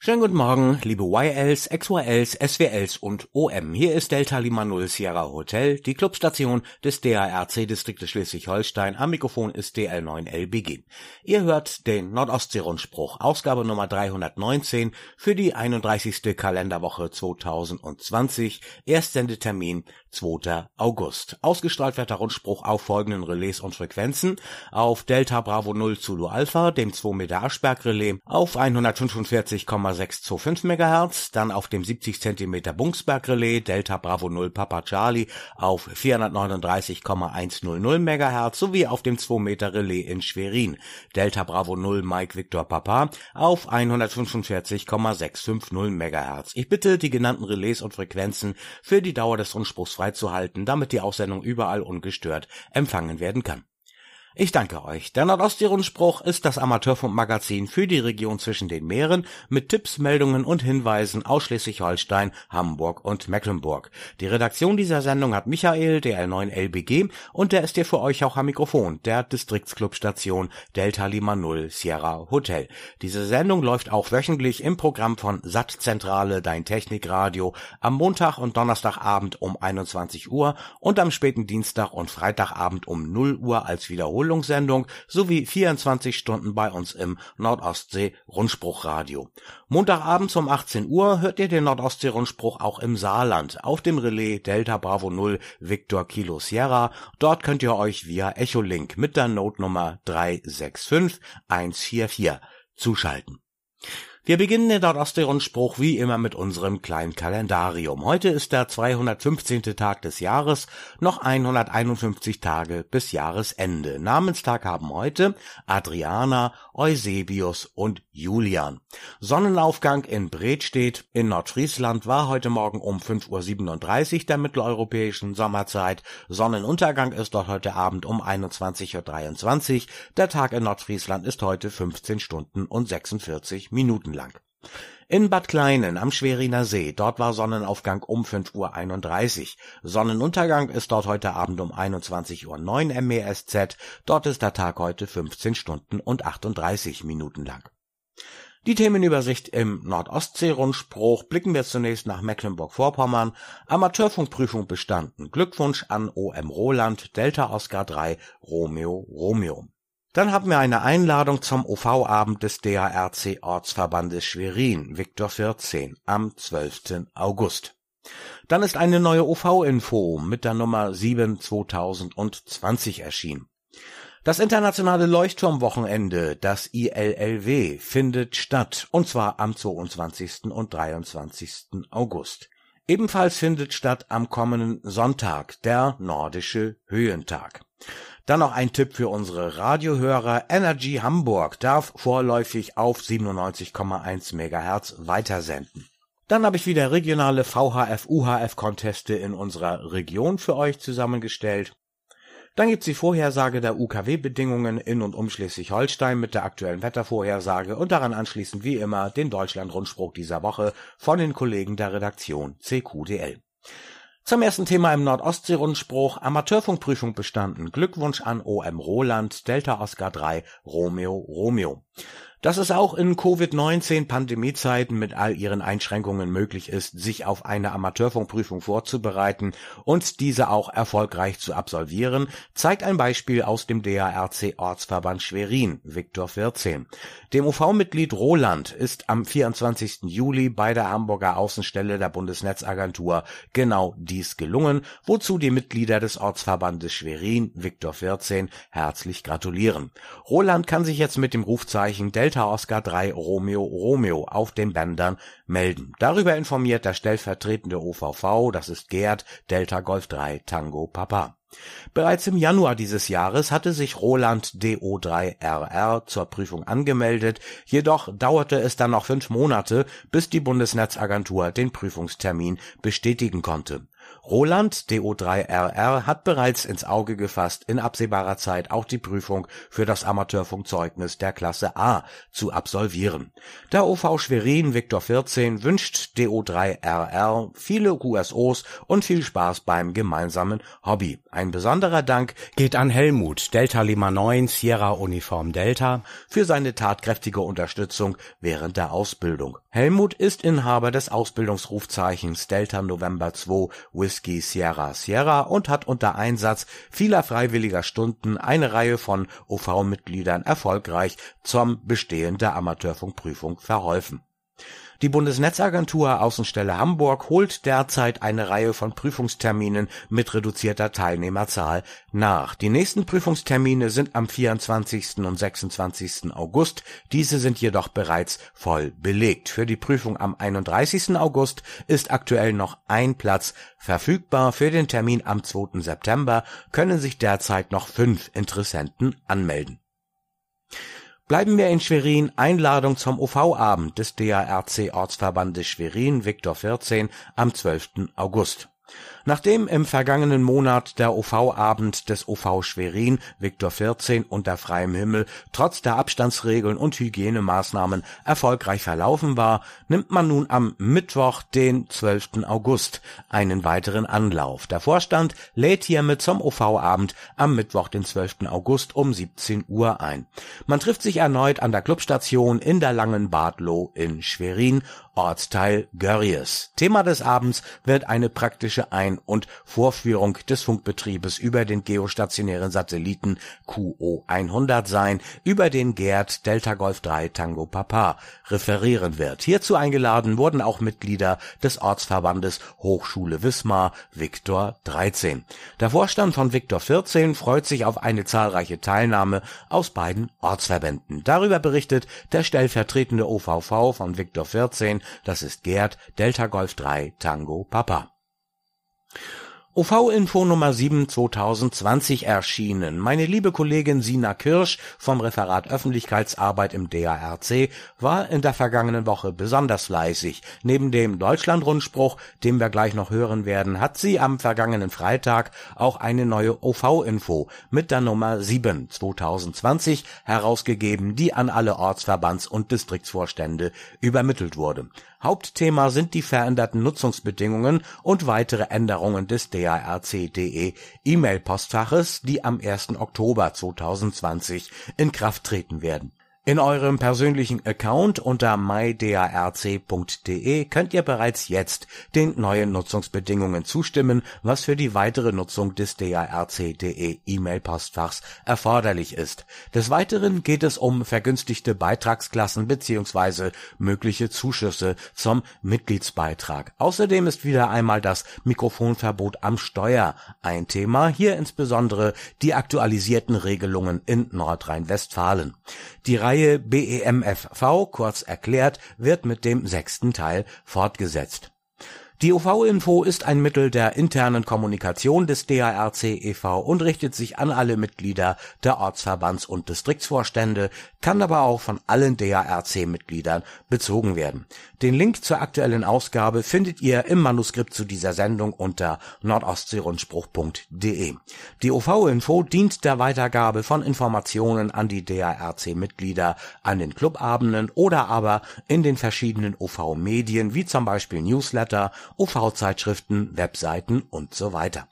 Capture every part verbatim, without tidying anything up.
Schönen guten Morgen, liebe Y Ls, X Y Ls, S W Ls und O M. Hier ist Delta Lima Null Sierra Hotel, die Clubstation des D A R C-Distriktes Schleswig-Holstein. Am Mikrofon ist D L neun L B G. Ihr hört den Nordostsee-Rundspruch, Ausgabe Nummer dreihundertneunzehn für die einunddreißigste Kalenderwoche zweitausendzwanzig, Erstsendetermin zweiter August. Ausgestrahlt wird der Rundspruch auf folgenden Relais und Frequenzen: auf Delta Bravo Null Zulu Alpha, dem zwei Meter Aschberg Relais, auf hundertfünfundvierzig Komma sechshundertfünfundzwanzig Megahertz, dann auf dem siebzig Zentimeter Bungsberg Relais Delta Bravo Null Papa Charlie auf vierhundertneununddreißig Komma hundertzehn Megahertz sowie auf dem zwei Meter Relais in Schwerin Delta Bravo Null Mike Victor Papa auf hundertfünfundvierzig Komma sechshundertfünfzig Megahertz. Ich bitte, die genannten Relais und Frequenzen für die Dauer des Rundspruchs freizuhalten, damit die Aussendung überall ungestört empfangen werden kann. Ich danke euch. Der Nordostsee-Rundspruch ist das Amateurfunkmagazin für die Region zwischen den Meeren mit Tipps, Meldungen und Hinweisen aus Schleswig-Holstein, Hamburg und Mecklenburg. Die Redaktion dieser Sendung hat Michael, D L neun L B G, und der ist hier für euch auch am Mikrofon, der Distriktsclubstation Delta Lima Null Sierra Hotel. Diese Sendung läuft auch wöchentlich im Programm von Sattzentrale, dein Technikradio, am Montag und Donnerstagabend um einundzwanzig Uhr und am späten Dienstag und Freitagabend um null Uhr als Wiederholung Sendung sowie vierundzwanzig Stunden bei uns im Nordostsee-Rundspruchradio. Montagabends um achtzehn Uhr hört ihr den Nordostsee-Rundspruch auch im Saarland auf dem Relais Delta Bravo Null Victor Kilo Sierra. Dort könnt ihr euch via Echolink mit der Notenummer drei sechs fünf eins vier vier zuschalten. Wir beginnen den Nordostsee-Rundspruch wie immer mit unserem kleinen Kalendarium. Heute ist der zweihundertfünfzehnte Tag des Jahres, noch hunderteinundfünfzig Tage bis Jahresende. Namenstag haben heute Adriana, Eusebius und Julian. Sonnenaufgang in Bredstedt in Nordfriesland war heute Morgen um fünf Uhr siebenunddreißig der mitteleuropäischen Sommerzeit. Sonnenuntergang ist dort heute Abend um einundzwanzig Uhr dreiundzwanzig. Der Tag in Nordfriesland ist heute fünfzehn Stunden und sechsundvierzig Minuten lang. In Bad Kleinen am Schweriner See, dort war Sonnenaufgang um fünf Uhr einunddreißig. Sonnenuntergang ist dort heute Abend um einundzwanzig Uhr neun M E S Z. Dort ist der Tag heute fünfzehn Stunden und achtunddreißig Minuten lang. Die Themenübersicht im Nordostsee-Rundspruch. Blicken wir zunächst nach Mecklenburg-Vorpommern. Amateurfunkprüfung bestanden. Glückwunsch an O M Roland, Delta Oscar drei, Romeo, Romeo. Dann haben wir eine Einladung zum O V-Abend des D A R C-Ortsverbandes Schwerin, Victor vierzehn, am zwölften August. Dann ist eine neue O V-Info mit der Nummer sieben zweitausendzwanzig erschienen. Das internationale Leuchtturmwochenende, das I L L W, findet statt, und zwar am zweiundzwanzigsten und dreiundzwanzigsten August. Ebenfalls findet statt am kommenden Sonntag der Nordische Höhentag. Dann noch ein Tipp für unsere Radiohörer. Energy Hamburg darf vorläufig auf siebenundneunzig Komma eins Megahertz weitersenden. Dann habe ich wieder regionale V H F-U H F-Conteste in unserer Region für euch zusammengestellt. Dann gibt's die Vorhersage der U K W-Bedingungen in und um Schleswig-Holstein mit der aktuellen Wettervorhersage und daran anschließend wie immer den Deutschland-Rundspruch dieser Woche von den Kollegen der Redaktion C Q D L. Zum ersten Thema im Nordostsee-Rundspruch: Amateurfunkprüfung bestanden. Glückwunsch an O M Roland, Delta Oscar drei, Romeo, Romeo. Dass es auch in Covid neunzehn Pandemiezeiten mit all ihren Einschränkungen möglich ist, sich auf eine Amateurfunkprüfung vorzubereiten und diese auch erfolgreich zu absolvieren, zeigt ein Beispiel aus dem D A R C-Ortsverband Schwerin, Victor vierzehn. Dem O V-Mitglied Roland ist am vierundzwanzigsten Juli bei der Hamburger Außenstelle der Bundesnetzagentur genau dies gelungen, wozu die Mitglieder des Ortsverbandes Schwerin, Victor vierzehn, herzlich gratulieren. Roland kann sich jetzt mit dem Rufzeichen Delta Oscar drei Romeo Romeo auf den Bändern melden. Darüber informiert der stellvertretende O V V, das ist Gerd, Delta Golf drei Tango Papa. Bereits im Januar dieses Jahres hatte sich Roland D O drei R R zur Prüfung angemeldet, jedoch dauerte es dann noch fünf Monate, bis die Bundesnetzagentur den Prüfungstermin bestätigen konnte. Roland D O drei R R hat bereits ins Auge gefasst, in absehbarer Zeit auch die Prüfung für das Amateurfunkzeugnis der Klasse A zu absolvieren. Der O V Schwerin Viktor vierzehn wünscht D O drei R R viele Q S Os und viel Spaß beim gemeinsamen Hobby. Ein besonderer Dank geht an Helmut Delta Lima neun Sierra Uniform Delta für seine tatkräftige Unterstützung während der Ausbildung. Helmut ist Inhaber des Ausbildungsrufzeichens Delta November zwei Whiskey Sierra Sierra und hat unter Einsatz vieler freiwilliger Stunden eine Reihe von O V-Mitgliedern erfolgreich zum Bestehen der Amateurfunkprüfung verholfen. Die Bundesnetzagentur Außenstelle Hamburg holt derzeit eine Reihe von Prüfungsterminen mit reduzierter Teilnehmerzahl nach. Die nächsten Prüfungstermine sind am vierundzwanzigsten und sechsundzwanzigsten August. Diese sind jedoch bereits voll belegt. Für die Prüfung am einunddreißigsten August ist aktuell noch ein Platz verfügbar. Für den Termin am zweiten September können sich derzeit noch fünf Interessenten anmelden. Bleiben wir in Schwerin. Einladung zum O V-Abend des D A R C-Ortsverbandes Schwerin Viktor vierzehn am zwölften August. Nachdem im vergangenen Monat der O V-Abend des O V Schwerin Viktor vierzehn unter freiem Himmel trotz der Abstandsregeln und Hygienemaßnahmen erfolgreich verlaufen war, nimmt man nun am Mittwoch, den zwölften August, einen weiteren Anlauf. Der Vorstand lädt hiermit zum O V-Abend am Mittwoch, den zwölften August um siebzehn Uhr ein. Man trifft sich erneut an der Clubstation in der Langen Badlow in Schwerin, Ortsteil Görries. Thema des Abends wird eine praktische Ein- und Vorführung des Funkbetriebes über den geostationären Satelliten Q O hundert sein, über den Gerd Delta Golf drei Tango Papa referieren wird. Hierzu eingeladen wurden auch Mitglieder des Ortsverbandes Hochschule Wismar Viktor dreizehn. Der Vorstand von Viktor vierzehn freut sich auf eine zahlreiche Teilnahme aus beiden Ortsverbänden. Darüber berichtet der stellvertretende O V V von Viktor vierzehn, das ist Gerd Delta Golf drei Tango Papa. O V-Info Nummer sieben zweitausendzwanzig erschienen. Meine liebe Kollegin Sina Kirsch vom Referat Öffentlichkeitsarbeit im D A R C war in der vergangenen Woche besonders fleißig. Neben dem Deutschlandrundspruch, den wir gleich noch hören werden, hat sie am vergangenen Freitag auch eine neue O V-Info mit der Nummer sieben zweitausendzwanzig herausgegeben, die an alle Ortsverbands- und Distriktsvorstände übermittelt wurde. Hauptthema sind die veränderten Nutzungsbedingungen und weitere Änderungen des D A R C punkt de E-Mail-Postfaches, die am ersten Oktober zweitausendzwanzig in Kraft treten werden. In eurem persönlichen Account unter my d a r c punkt de könnt ihr bereits jetzt den neuen Nutzungsbedingungen zustimmen, was für die weitere Nutzung des D A R C punkt de E-Mail-Postfachs erforderlich ist. Des Weiteren geht es um vergünstigte Beitragsklassen bzw. mögliche Zuschüsse zum Mitgliedsbeitrag. Außerdem ist wieder einmal das Mikrofonverbot am Steuer ein Thema, hier insbesondere die aktualisierten Regelungen in Nordrhein-Westfalen. Die Reihe B E M F V, kurz erklärt, wird mit dem sechsten Teil fortgesetzt. Die O V-Info ist ein Mittel der internen Kommunikation des D A R C e V und richtet sich an alle Mitglieder der Ortsverbands- und Distriktsvorstände, kann aber auch von allen D A R C-Mitgliedern bezogen werden. Den Link zur aktuellen Ausgabe findet ihr im Manuskript zu dieser Sendung unter nordostseerundspruch punkt de. Die O V-Info dient der Weitergabe von Informationen an die D A R C-Mitglieder an den Clubabenden oder aber in den verschiedenen O V-Medien wie zum Beispiel Newsletter, O V-Zeitschriften, Webseiten und so weiter.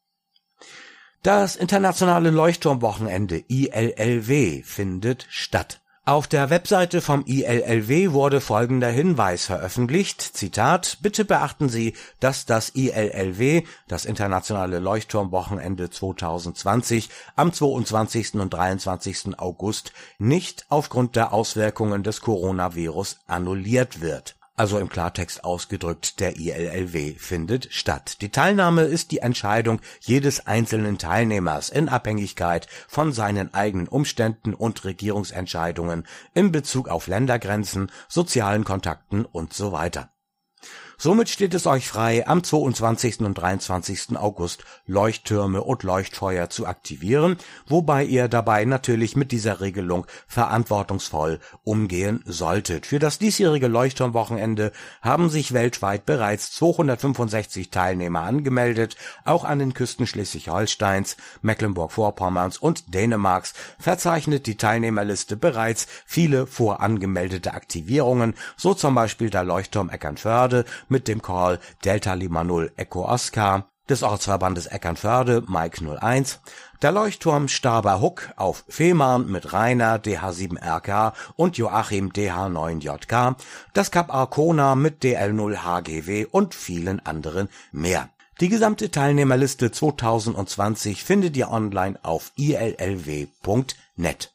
Das internationale Leuchtturmwochenende I L L W findet statt. Auf der Webseite vom I L L W wurde folgender Hinweis veröffentlicht, Zitat, bitte beachten Sie, dass das I L L W, das internationale Leuchtturmwochenende zweitausendzwanzig, am zweiundzwanzigsten und dreiundzwanzigsten August nicht aufgrund der Auswirkungen des Coronavirus annulliert wird. Also im Klartext ausgedrückt, der I L L W findet statt. Die Teilnahme ist die Entscheidung jedes einzelnen Teilnehmers in Abhängigkeit von seinen eigenen Umständen und Regierungsentscheidungen in Bezug auf Ländergrenzen, sozialen Kontakten und so weiter. Somit steht es euch frei, am zweiundzwanzigsten und dreiundzwanzigsten August Leuchttürme und Leuchtfeuer zu aktivieren, wobei ihr dabei natürlich mit dieser Regelung verantwortungsvoll umgehen solltet. Für das diesjährige Leuchtturmwochenende haben sich weltweit bereits zweihundertfünfundsechzig Teilnehmer angemeldet. Auch an den Küsten Schleswig-Holsteins, Mecklenburg-Vorpommerns und Dänemarks verzeichnet die Teilnehmerliste bereits viele vorangemeldete Aktivierungen, so zum Beispiel der Leuchtturm Eckernförde mit dem Call Delta Lima null Echo Oscar des Ortsverbandes Eckernförde Mike null eins, der Leuchtturm Staber Huck auf Fehmarn mit Rainer D H sieben R K und Joachim D H neun J K, das Kap Arkona mit D L null H G W und vielen anderen mehr. Die gesamte Teilnehmerliste zweitausendzwanzig findet ihr online auf i l l w punkt net.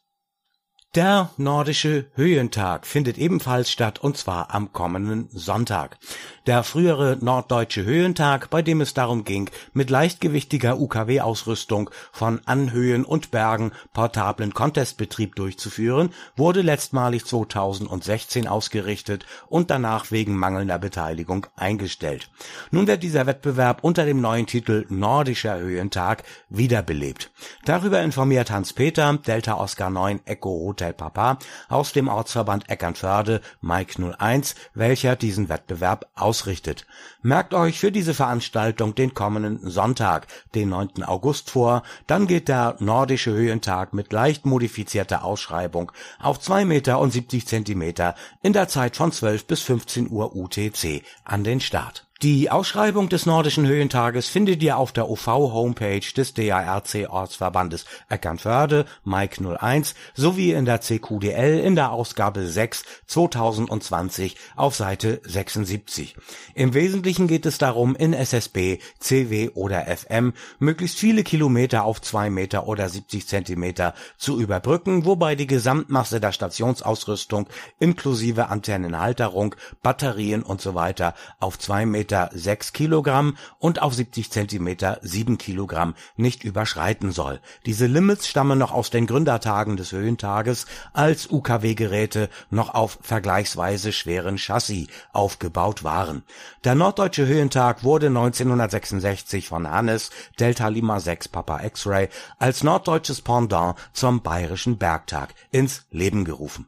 Der Nordische Höhentag findet ebenfalls statt, und zwar am kommenden Sonntag. Der frühere Norddeutsche Höhentag, bei dem es darum ging, mit leichtgewichtiger U K W-Ausrüstung von Anhöhen und Bergen portablen Contestbetrieb durchzuführen, wurde letztmalig zweitausendsechzehn ausgerichtet und danach wegen mangelnder Beteiligung eingestellt. Nun wird dieser Wettbewerb unter dem neuen Titel Nordischer Höhentag wiederbelebt. Darüber informiert Hans-Peter, Delta Oscar neun Echo Hotel Papa aus dem Ortsverband Eckernförde Mike null eins, welcher diesen Wettbewerb ausrichtet. Merkt euch für diese Veranstaltung den kommenden Sonntag, den neunten August vor, dann geht der Nordische Höhentag mit leicht modifizierter Ausschreibung auf zwei Meter und siebzig Zentimeter in der Zeit von zwölf bis fünfzehn Uhr U T C an den Start. Die Ausschreibung des Nordischen Höhentages findet ihr auf der O V-Homepage des D A R C-Ortsverbandes Eckernförde Mike null eins sowie in der C Q D L in der Ausgabe sechs zweitausendzwanzig auf Seite sechsundsiebzig. Im Wesentlichen geht es darum, in S S B, C W oder F M möglichst viele Kilometer auf zwei Meter oder siebzig Zentimeter zu überbrücken, wobei die Gesamtmasse der Stationsausrüstung inklusive Antennenhalterung, Batterien und so weiter auf zwei Meter sechs Kilogramm und auf siebzig Zentimeter sieben Kilogramm nicht überschreiten soll. Diese Limits stammen noch aus den Gründertagen des Höhentages, als U K W-Geräte noch auf vergleichsweise schweren Chassis aufgebaut waren. Der Norddeutsche Höhentag wurde neunzehnhundertsechsundsechzig von Hannes Delta Lima sechs Papa X-Ray als norddeutsches Pendant zum Bayerischen Bergtag ins Leben gerufen.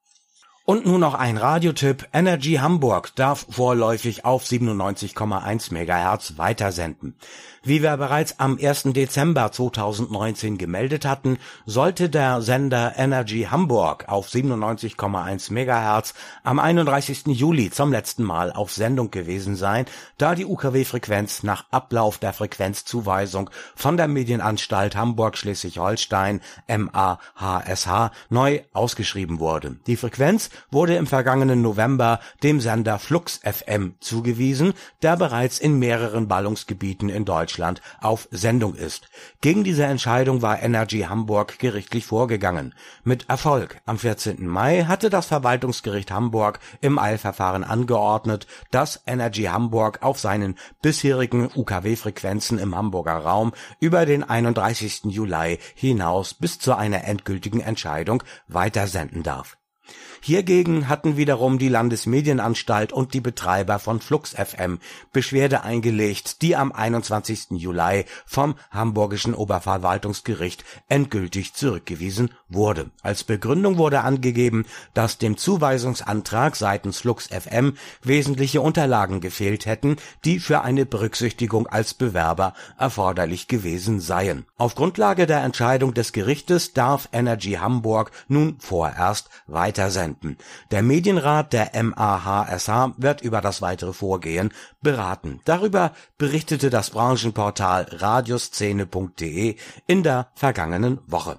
Und nun noch ein Radiotipp. Energy Hamburg darf vorläufig auf siebenundneunzig Komma eins Megahertz weitersenden. Wie wir bereits am ersten Dezember zweitausendneunzehn gemeldet hatten, sollte der Sender Energy Hamburg auf siebenundneunzig Komma eins Megahertz am einunddreißigsten Juli zum letzten Mal auf Sendung gewesen sein, da die U K W-Frequenz nach Ablauf der Frequenzzuweisung von der Medienanstalt Hamburg-Schleswig-Holstein M A H S H neu ausgeschrieben wurde. Die Frequenz wurde im vergangenen November dem Sender Flux F M zugewiesen, der bereits in mehreren Ballungsgebieten in Deutschland auf Sendung ist. Gegen diese Entscheidung war Energy Hamburg gerichtlich vorgegangen. Mit Erfolg. Am vierzehnten Mai hatte das Verwaltungsgericht Hamburg im Eilverfahren angeordnet, dass Energy Hamburg auf seinen bisherigen U K W-Frequenzen im Hamburger Raum über den einunddreißigsten Juli hinaus bis zu einer endgültigen Entscheidung weitersenden darf. Hiergegen hatten wiederum die Landesmedienanstalt und die Betreiber von Flux F M Beschwerde eingelegt, die am einundzwanzigsten Juli vom Hamburgischen Oberverwaltungsgericht endgültig zurückgewiesen wurde. Als Begründung wurde angegeben, dass dem Zuweisungsantrag seitens Flux F M wesentliche Unterlagen gefehlt hätten, die für eine Berücksichtigung als Bewerber erforderlich gewesen seien. Auf Grundlage der Entscheidung des Gerichtes darf Energy Hamburg nun vorerst weitersenden. Der Medienrat der M A H S H wird über das weitere Vorgehen beraten. Darüber berichtete das Branchenportal radioszene punkt de in der vergangenen Woche.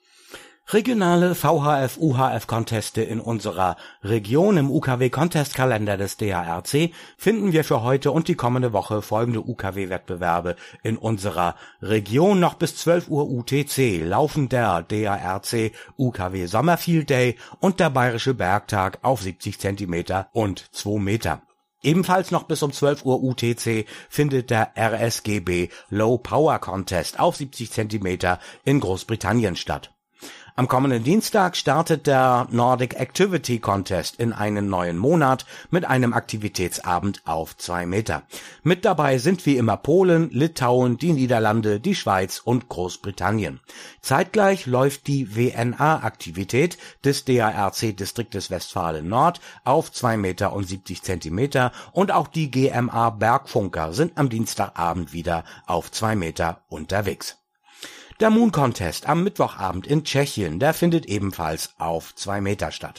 Regionale V H F-U H F-Conteste in unserer Region im U K W-Contest-Kalender des D A R C finden wir für heute und die kommende Woche folgende U K W-Wettbewerbe in unserer Region. Noch bis zwölf Uhr U T C laufen der D A R C U K W Sommerfield Day und der Bayerische Bergtag auf siebzig Zentimeter und zwei Meter. Ebenfalls noch bis um zwölf Uhr U T C findet der R S G B Low Power Contest auf siebzig Zentimeter in Großbritannien statt. Am kommenden Dienstag startet der Nordic Activity Contest in einen neuen Monat mit einem Aktivitätsabend auf zwei Meter. Mit dabei sind wie immer Polen, Litauen, die Niederlande, die Schweiz und Großbritannien. Zeitgleich läuft die W N A-Aktivität des D A R C-Distriktes Westfalen Nord auf zwei Meter und siebzig Zentimeter und auch die G M A Bergfunker sind am Dienstagabend wieder auf zwei Meter unterwegs. Der Moon Contest am Mittwochabend in Tschechien, der findet ebenfalls auf zwei Meter statt.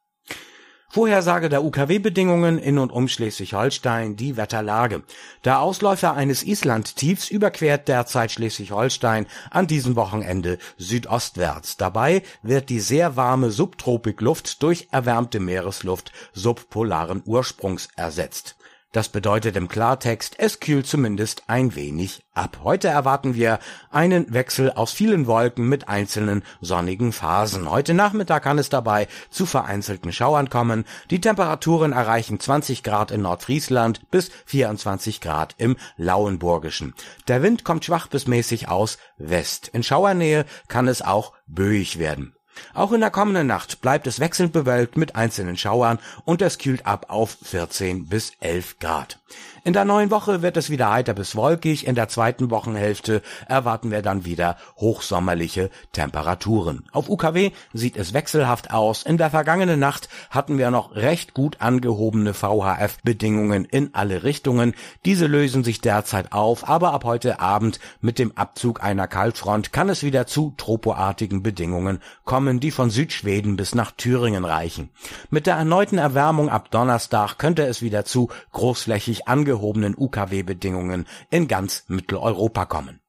Vorhersage der U K W-Bedingungen in und um Schleswig-Holstein, die Wetterlage. Der Ausläufer eines Island-Tiefs überquert derzeit Schleswig-Holstein an diesem Wochenende südostwärts. Dabei wird die sehr warme Subtropikluft durch erwärmte Meeresluft subpolaren Ursprungs ersetzt. Das bedeutet im Klartext, es kühlt zumindest ein wenig ab. Heute erwarten wir einen Wechsel aus vielen Wolken mit einzelnen sonnigen Phasen. Heute Nachmittag kann es dabei zu vereinzelten Schauern kommen. Die Temperaturen erreichen zwanzig Grad in Nordfriesland bis vierundzwanzig Grad im Lauenburgischen. Der Wind kommt schwach bis mäßig aus West. In Schauernähe kann es auch böig werden. Auch in der kommenden Nacht bleibt es wechselnd bewölkt mit einzelnen Schauern und es kühlt ab auf vierzehn bis elf Grad. In der neuen Woche wird es wieder heiter bis wolkig. In der zweiten Wochenhälfte erwarten wir dann wieder hochsommerliche Temperaturen. Auf U K W sieht es wechselhaft aus. In der vergangenen Nacht hatten wir noch recht gut angehobene V H F-Bedingungen in alle Richtungen. Diese lösen sich derzeit auf, aber ab heute Abend mit dem Abzug einer Kaltfront kann es wieder zu tropoartigen Bedingungen kommen, die von Südschweden bis nach Thüringen reichen. Mit der erneuten Erwärmung ab Donnerstag könnte es wieder zu großflächig angehobenen gehobenen U K W-Bedingungen in ganz Mitteleuropa kommen.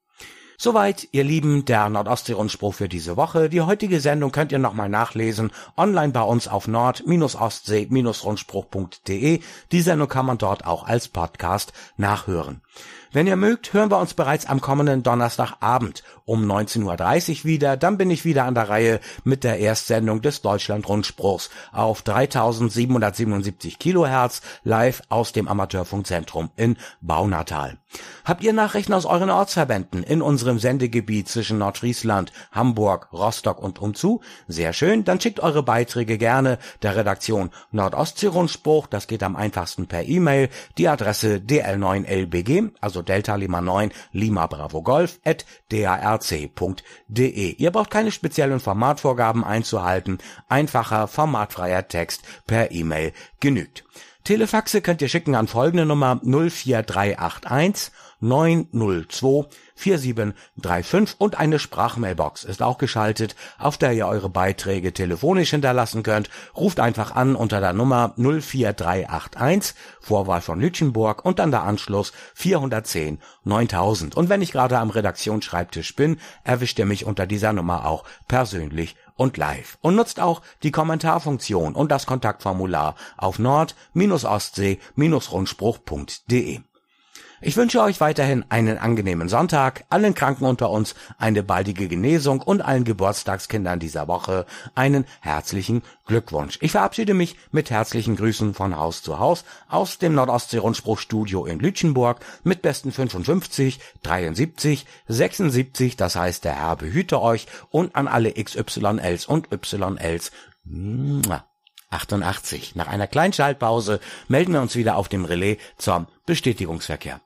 Soweit, ihr Lieben, der Nordostsee-Rundspruch für diese Woche. Die heutige Sendung könnt ihr nochmal nachlesen, online bei uns auf nord ostsee rundspruch punkt de. Die Sendung kann man dort auch als Podcast nachhören. Wenn ihr mögt, hören wir uns bereits am kommenden Donnerstagabend um neunzehn Uhr dreißig wieder. Dann bin ich wieder an der Reihe mit der Erstsendung des Deutschland-Rundspruchs auf dreitausendsiebenhundertsiebenundsiebzig Kilohertz live aus dem Amateurfunkzentrum in Baunatal. Habt ihr Nachrichten aus euren Ortsverbänden in unserem Sendegebiet zwischen Nordfriesland, Hamburg, Rostock und umzu? Sehr schön, dann schickt eure Beiträge gerne der Redaktion Nordostsee-Rundspruch. Das geht am einfachsten per E-Mail. Die Adresse d l neun l b g, also Delta Lima neun Lima Bravo Golf at d a r c punkt de. Ihr braucht keine speziellen Formatvorgaben einzuhalten. Einfacher, formatfreier Text per E-Mail genügt. Telefaxe könnt ihr schicken an folgende Nummer null vier drei acht eins neun null zwei vier sieben drei fünf und eine Sprachmailbox ist auch geschaltet, auf der ihr eure Beiträge telefonisch hinterlassen könnt. Ruft einfach an unter der Nummer null vier drei acht eins, Vorwahl von Lütchenburg und dann der Anschluss vierhundertzehn neuntausend. Und wenn ich gerade am Redaktionsschreibtisch bin, erwischt ihr mich unter dieser Nummer auch persönlich und live. Und nutzt auch die Kommentarfunktion und das Kontaktformular auf nord ostsee rundspruch punkt de. Ich wünsche euch weiterhin einen angenehmen Sonntag, allen Kranken unter uns eine baldige Genesung und allen Geburtstagskindern dieser Woche einen herzlichen Glückwunsch. Ich verabschiede mich mit herzlichen Grüßen von Haus zu Haus aus dem Nordostsee-Rundspruch-Studio in Lütchenburg mit besten fünfundfünfzig, dreiundsiebzig, sechsundsiebzig, das heißt der Herr behüte euch, und an alle X Y Ls und Y Ls. achtundachtzig. Nach einer kleinen Schaltpause melden wir uns wieder auf dem Relais zum Bestätigungsverkehr.